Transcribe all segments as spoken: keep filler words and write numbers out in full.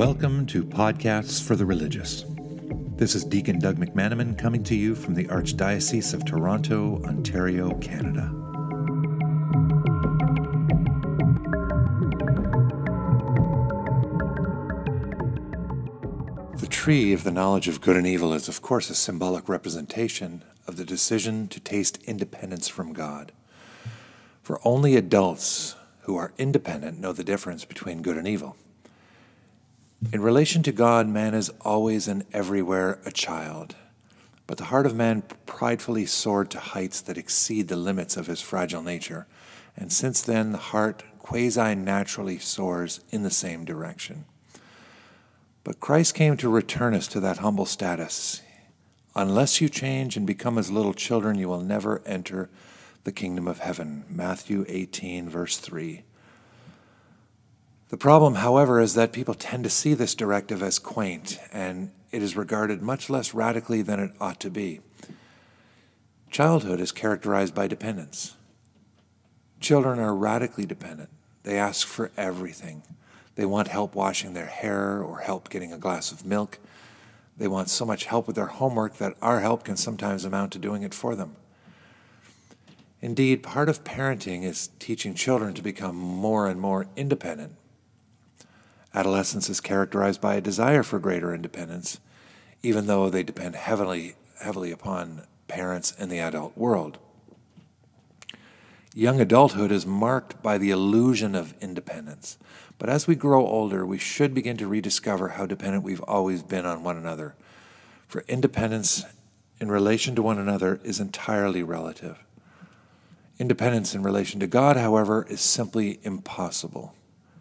Welcome to Podcasts for the Religious. This is Deacon Doug McManaman coming to you from the Archdiocese of Toronto, Ontario, Canada. The tree of the knowledge of good and evil is, of course, a symbolic representation of the decision to taste independence from God. For only adults who are independent know the difference between good and evil. In relation to God, man is always and everywhere a child, but the heart of man pridefully soared to heights that exceed the limits of his fragile nature, and since then the heart quasi-naturally soars in the same direction. But Christ came to return us to that humble status. Unless you change and become as little children, you will never enter the kingdom of heaven. Matthew eighteen, verse three. The problem, however, is that people tend to see this directive as quaint, and it is regarded much less radically than it ought to be. Childhood is characterized by dependence. Children are radically dependent. They ask for everything. They want help washing their hair or help getting a glass of milk. They want so much help with their homework that our help can sometimes amount to doing it for them. Indeed, part of parenting is teaching children to become more and more independent. Adolescence is characterized by a desire for greater independence, even though they depend heavily, heavily upon parents in the adult world. Young adulthood is marked by the illusion of independence. But as we grow older, we should begin to rediscover how dependent we've always been on one another. For independence in relation to one another is entirely relative. Independence in relation to God, however, is simply impossible.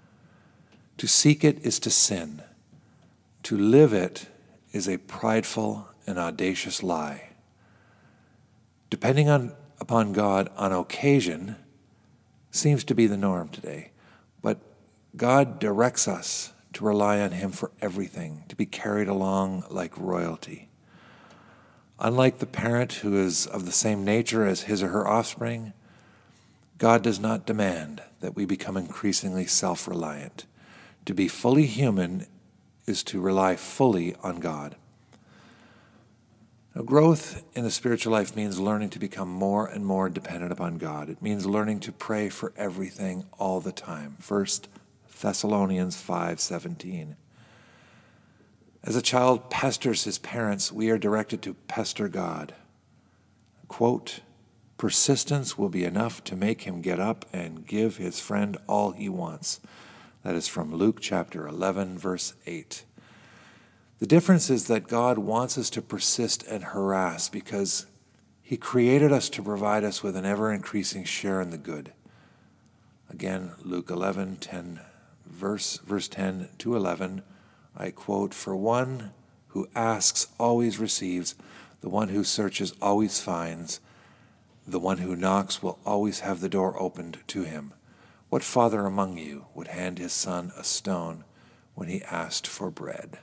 To seek it is to sin. To live it is a prideful and audacious lie. Depending on, upon God on occasion seems to be the norm today, but God directs us to rely on Him for everything, to be carried along like royalty. Unlike the parent who is of the same nature as his or her offspring, God does not demand that we become increasingly self-reliant. To be fully human is to rely fully on God. Now, growth in the spiritual life means learning to become more and more dependent upon God. It means learning to pray for everything all the time. First Thessalonians five seventeen. As a child pesters his parents, we are directed to pester God. Quote, persistence will be enough to make him get up and give his friend all he wants. That is from Luke chapter eleven, verse eight. The difference is that God wants us to persist and harass because He created us to provide us with an ever-increasing share in the good. Again, Luke eleven, ten, verse, verse ten to eleven, I quote, for one who asks always receives, the one who searches always finds, the one who knocks will always have the door opened to him. What father among you would hand his son a stone when he asked for bread?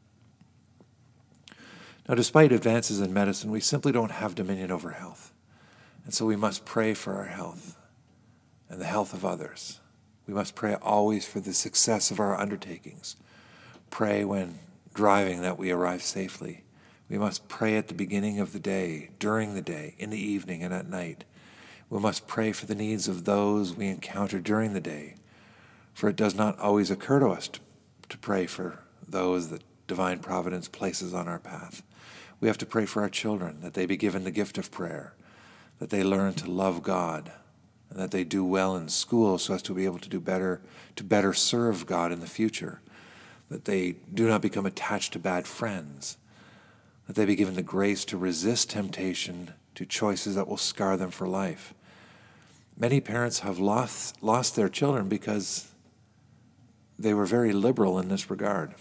Now, despite advances in medicine, we simply don't have dominion over health. And so we must pray for our health and the health of others. We must pray always for the success of our undertakings. Pray when driving that we arrive safely. We must pray at the beginning of the day, during the day, in the evening, and at night. We must pray for the needs of those we encounter during the day, for it does not always occur to us to, to pray for those that divine providence places on our path. We have to pray for our children, that they be given the gift of prayer, that they learn to love God, and that they do well in school so as to be able to do better, to better serve God in the future, that they do not become attached to bad friends, that they be given the grace to resist temptation to choices that will scar them for life. Many parents have lost, lost their children because they were very liberal in this regard.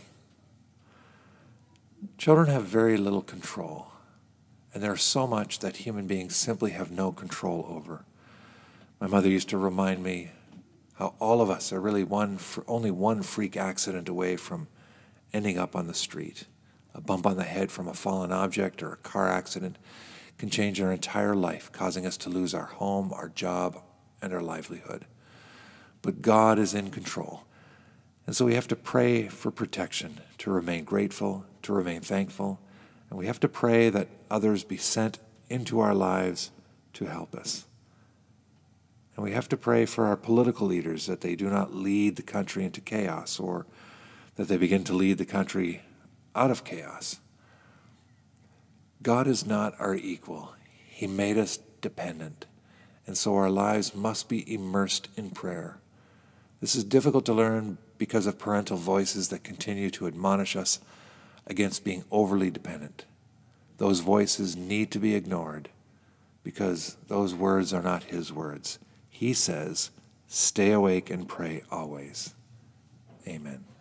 Children have very little control, and there's so much that human beings simply have no control over. My mother used to remind me how all of us are really one, only one freak accident away from ending up on the street. A bump on the head from a fallen object or a car accident can change our entire life, causing us to lose our home, our job, and our livelihood. But God is in control, And so we have to pray for protection, to remain grateful, to remain thankful, and we have to pray that others be sent into our lives to help us. And we have to pray for our political leaders that they do not lead the country into chaos, or that they begin to lead the country out of chaos. God is not our equal. He made us dependent, and so our lives must be immersed in prayer. This is difficult to learn because of parental voices that continue to admonish us against being overly dependent. Those voices need to be ignored because those words are not his words. He says, stay awake and pray always. Amen.